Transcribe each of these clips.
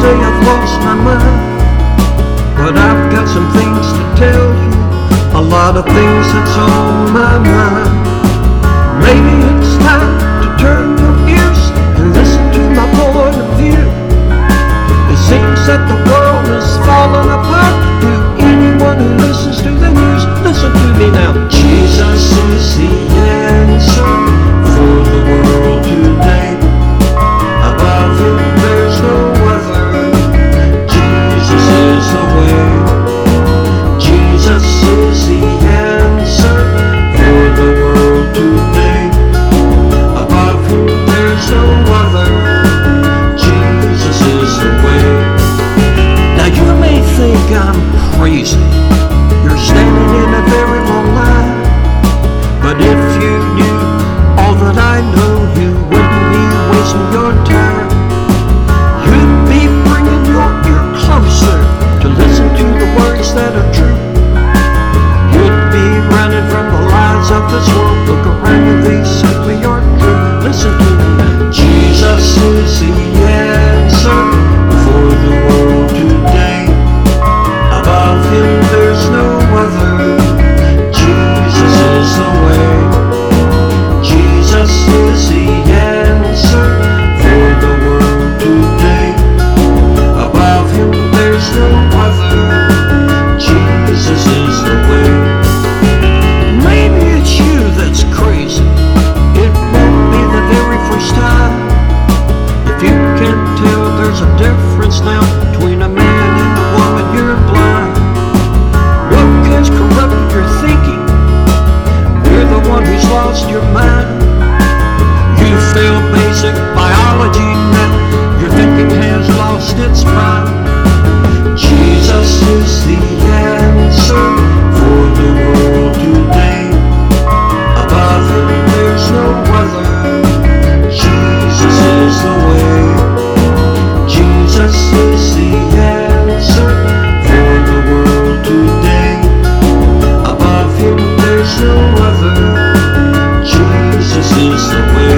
say I've lost my mind, but I've got some things to tell you, a lot of things that's on my mind. Maybe it's time to turn your ears and listen to my point of view. It seems that the world is falling apart. To anyone who listens to the news, listen to me now. Jesus is the answer for the world today. Above him there's no other. Jesus is the way. Jesus is the answer for the world today. Above him there's no other. Jesus is the way. Now you may think I'm crazy. You're standing in a very long line. But if you knew all that I know, you wouldn't be wasting your time. You'd be bringing your ear closer to listen to the words that are true. You'd be running from the lies of this world. Look around you, they simply aren't true. Listen to me. Jesus is the answer for the world today. Above him there's no other. Jesus is the way. Jesus is the answer for the world today. Above him there's no other. Jesus is the way. Maybe it's you that's crazy. It won't be the very first time. If you can't tell, there's a difference now between a man and a woman. You're blind. What has corrupted your thinking? You're the one who's lost your mind. You fail basic biology now. Your thinking has lost its prime. Jesus is the answer for the world today. Above him there's no other. Jesus is the way. Jesus is the answer for the world today. Above him there's no other. Jesus is the way.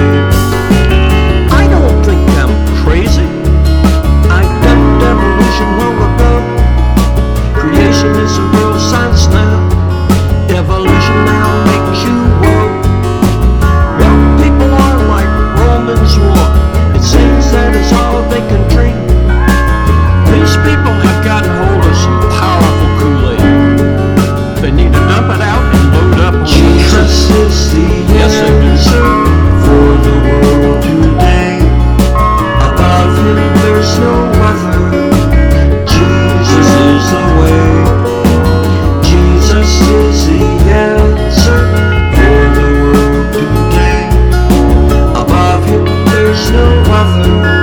I don't think I'm crazy. I dubbed evolution long ago. Creation is a real science now. Evolution now makes you woe. Young people are like Romans 1. It seems that is all they can drink. These people have gotten hold of some powerful Kool-Aid. They need to dump it out and load up on Jesus is the answer for the world today. Above him there's no other. Jesus is the way. Jesus is the answer for the world today. Above him there's no other.